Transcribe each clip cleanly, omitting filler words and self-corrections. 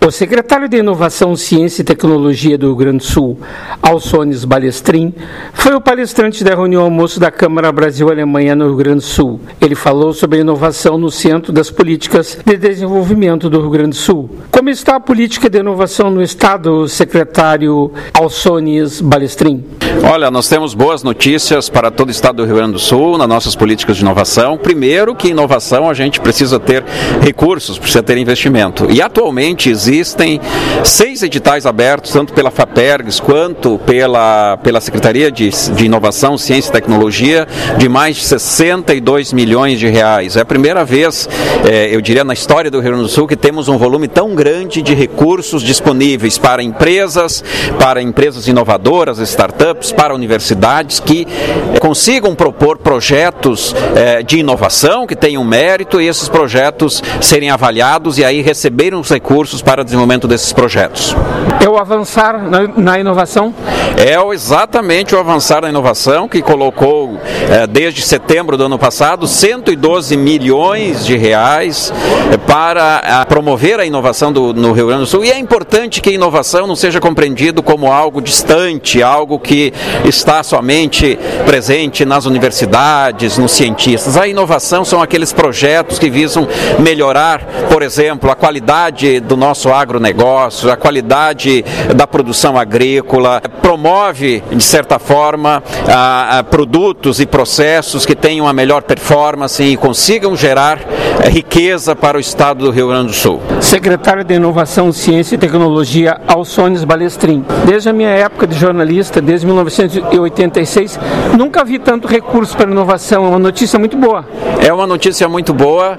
O secretário de Inovação, Ciência e Tecnologia do Rio Grande do Sul, Alçones Balestrin, foi o palestrante da reunião almoço da Câmara Brasil-Alemanha no Rio Grande do Sul. Ele falou sobre a inovação no centro das políticas de desenvolvimento do Rio Grande do Sul. Como está a política de inovação no Estado, secretário Alçones Balestrin? Olha, nós temos boas notícias para todo o Estado do Rio Grande do Sul nas nossas políticas de inovação. Primeiro que inovação a gente precisa ter recursos, precisa ter investimento. E atualmente existem 6 editais abertos, tanto pela FAPERGS quanto pela Secretaria de Inovação, Ciência e Tecnologia, de mais de 62 milhões de reais. É a primeira vez, eu diria, na história do Rio Grande do Sul que temos um volume tão grande de recursos disponíveis para empresas inovadoras, startups, para universidades que consigam propor projetos de inovação, que tenham mérito, e esses projetos serem avaliados e aí receberem os recursos para o desenvolvimento desses projetos. É o avançar na inovação? É exatamente o avançar na inovação, que colocou, desde setembro do ano passado, 112 milhões de reais para promover a inovação no Rio Grande do Sul. E é importante que a inovação não seja compreendido como algo distante, algo que está somente presente nas universidades, nos cientistas. A inovação são aqueles projetos que visam melhorar, por exemplo, a qualidade do nosso agronegócio, a qualidade da produção agrícola, promove, de certa forma, produtos e processos que tenham a melhor performance e consigam gerar riqueza para o Estado do Rio Grande do Sul. Secretário de Inovação, Ciência e Tecnologia, Alçones Balestrin. Desde a minha época de jornalista, desde 1986, nunca vi tanto recurso para inovação. É uma notícia muito boa. É uma notícia muito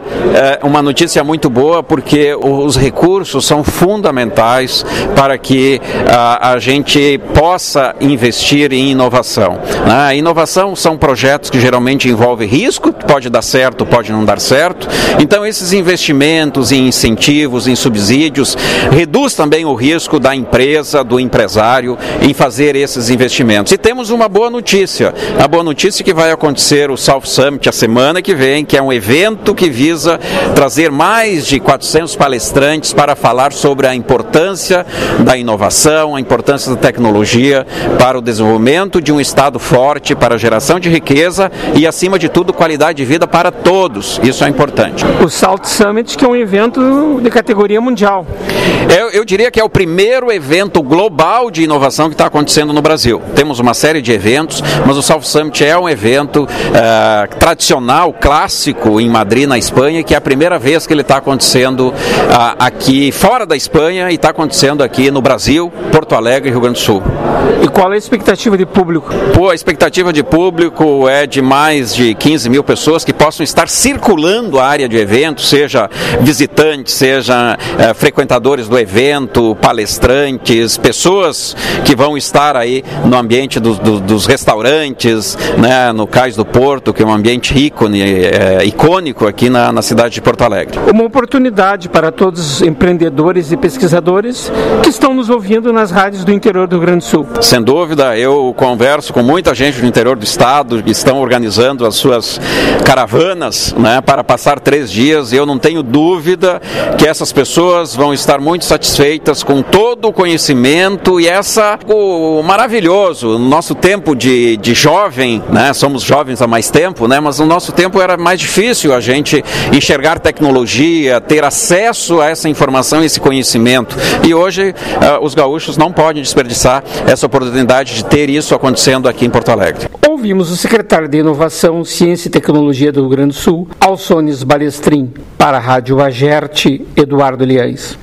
boa, porque os recursos são fundamentais para que a gente possa investir em inovação. A inovação são projetos que geralmente envolvem risco, pode dar certo, pode não dar certo. Então esses investimentos em incentivos, em subsídios, reduz também o risco da empresa, do empresário em fazer esses investimentos. E temos uma boa notícia. A boa notícia é que vai acontecer o South Summit a semana que vem, que é um evento que visa trazer mais de 400 palestrantes para falar sobre a importância da inovação, a importância da tecnologia para o desenvolvimento de um Estado forte, para a geração de riqueza e, acima de tudo, qualidade de vida para todos. Isso é importante. O South Summit, que é um evento de categoria mundial. Eu diria que é o primeiro evento global de inovação que está acontecendo no Brasil. Temos uma série de eventos, mas o South Summit é um evento tradicional, clássico em Madrid, na Espanha, que é a primeira vez que ele está acontecendo aqui fora da Espanha e está acontecendo aqui no Brasil, Porto Alegre e Rio Grande do Sul. E qual é a expectativa de público? A expectativa de público é de mais de 15 mil pessoas que possam estar circulando a área de evento, seja visitantes, seja frequentadores do evento, palestrantes, pessoas que vão estar aí no ambiente dos restaurantes, né, no Cais do Porto, que é um ambiente icônico aqui na cidade de Porto Alegre. Uma oportunidade para todos os empreendedores e pesquisadores que estão nos ouvindo nas rádios do interior do Rio Grande do Sul. Sem dúvida, eu converso com muita gente do interior do estado que estão organizando as suas caravanas, né, para passar 3 dias, e eu não tenho dúvida que essas pessoas vão estar muito satisfeitas com todo o conhecimento e algo maravilhoso. No nosso tempo de jovem, né, somos jovens há mais tempo, né, mas no nosso tempo era mais difícil a gente enxergar tecnologia, ter acesso a essa informação e esse conhecimento. E hoje os gaúchos não podem desperdiçar essa oportunidade de ter isso acontecendo aqui em Porto Alegre. Ouvimos o secretário de Inovação, Ciência e Tecnologia do Rio Grande do Sul, Alçones Balestrin. Para a Rádio Agerte, Eduardo Liães.